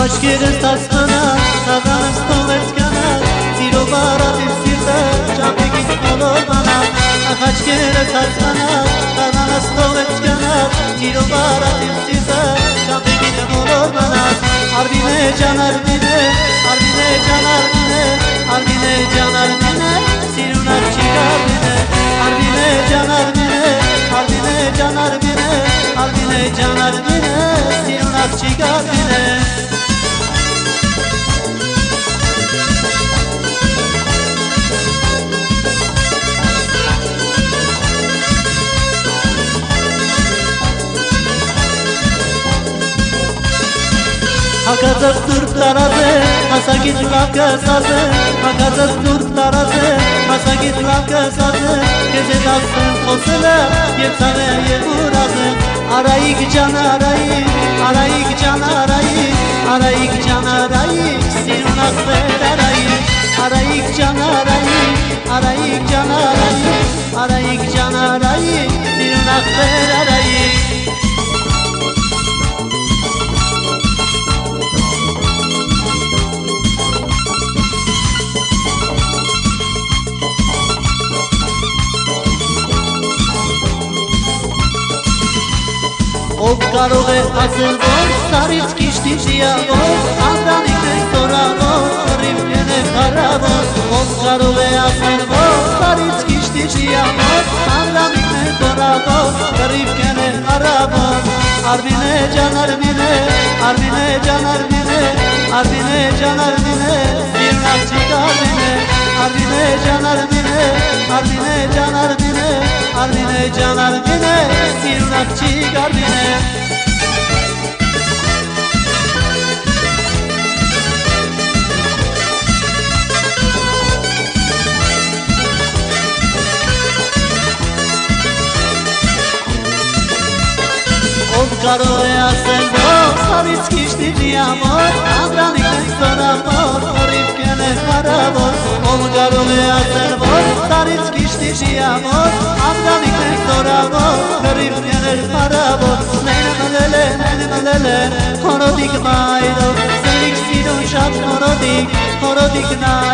Ախաչքերս տասմանա, տաղանս տողեց կանա, սիրո բարատիվ սիրտը ճամպիկից մոլորմանա, Ախաչքերս տասմանա, տաղանս տողեց կանա, սիրո բարատիվ սիրտը ճամպիկից մոլորմանա, Արմինե ջան Արմինե, Արմինե ջան Արմինե, Արմինե ջան Արմինե, սիրուն աղջիկ Արմինե, Արմինե ջան Արմինե, Արմինե ջան Արմինե, Արմինե ջան Արմինե, սիրուն աղջիկ Արմինե Հակածս դուրբ տարած է, հասակից լավ կսած է, Հակածս դուրբ տարած է, հասակից լավ կսած է, Կեզ էտ ասեն խոսել է, և ծաղ է և ուրած է, Արայիկ ջան Արայիկ, Արայիկ ջան Արայիկ, Արայիկ ջան Արայիկ, սիրուն ասվեր Արայիկ, Արայիկ ջան Արայիկ, Արայիկ ջան Արայիկ, Արայիկ ջան Արայիկ, սիրուն ասվեր Արայիկ Ով կարող է ասել, որ սարից կիշտի ժիավոր, Անդրանիկն է ստորավոր, հռիվքեն է հարավոր, Ով կարող է ասել, որ սարից կիշտի ժիավոր, Անդրանիկն է ստորավոր, հռիվքեն է հարավոր, Արմինե ջան Արմինե, Արմինե ջան Արմինե, Արմինե ջան Արմինե, սիրուն աղջիկ Արմինե, Արմինե ջան Արմինե, Արմինե ջան Արմինե, Արմինե ջան Արմինե, սիրուն աղջիկ Արմինե Ով կարող է ասել, որ սարից կիշտի ժիամոր, Անդրանիկն է ստորավոր, հռիվքեն է հարավոր, Ով կարող է ասել, որ սարից կիշտի ժիամոր, Անդրանիկն է ստորավոր, հռիվքեն է հարավոր, Նենը մլել է, հորոդիկ մայրով, Սերիկ սիրուն շատ հորոդիկ, հորոդիկ նա